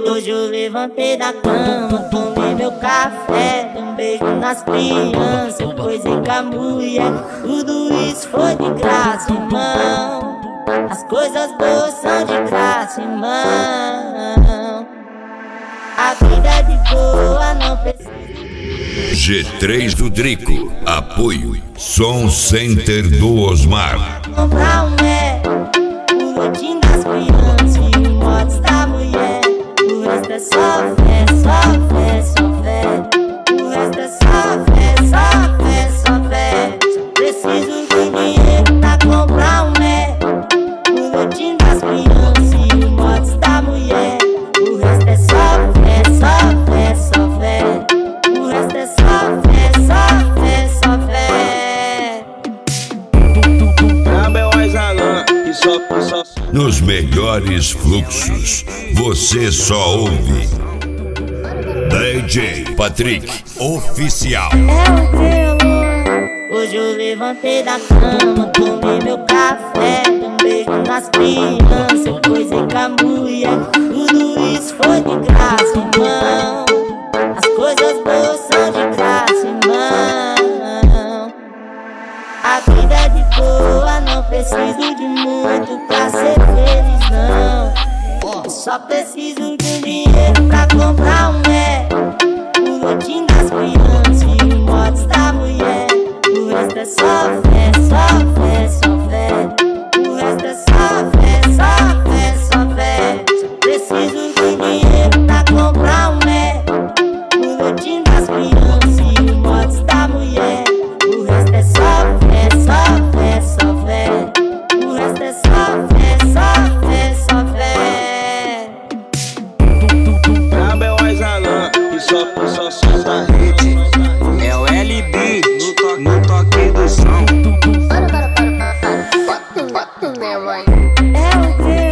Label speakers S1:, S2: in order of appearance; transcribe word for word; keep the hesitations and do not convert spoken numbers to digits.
S1: Hoje eu levantei da cama, tomei meu café, dei um beijo nas crianças, eu coisei com a mulher. Tudo isso foi de graça, irmão. As coisas boas são de graça, irmão. A vida é de boa, não precisa.
S2: G três do Drico, apoio Som Center do Osmar.
S1: Comprar um é o lotinho das crianças e o modos da mulher. O resto é só fé, só fé, só fé. O resto é só fé, só fé, só fé. Preciso de dinheiro pra comprar um é o lotinho das crianças e o modos da mulher. O resto é só fé, só fé, só fé. O resto é só fé, só fé, só fé.
S2: Nos melhores fluxos, você só ouve D J Patrick Oficial.
S1: É o teu. Hoje eu levantei da cama, tomei meu café, dei um beijo nas crianças, eu coisei com a mulher. Tudo isso foi de graça, irmão. As coisas boas são de graça, irmão. A vida é de boa, não preciso de muito pra ser feliz, não. Eu só preciso de um dinheiro pra comprar um é o lotinho das crianças e o modos da mulher. O resto é só fé, só fé, só fé. O resto é só fé, só fé, só fé. Preciso de dinheiro pra comprar um é o lotinho das crianças e o modos da mulher. O resto é só fé, só fé, só fé. O resto é só fé, só fé, só fé.
S3: Abel Aizalan, que só, só solta a rede. É o L B no, to no toque do som.
S1: É o teu.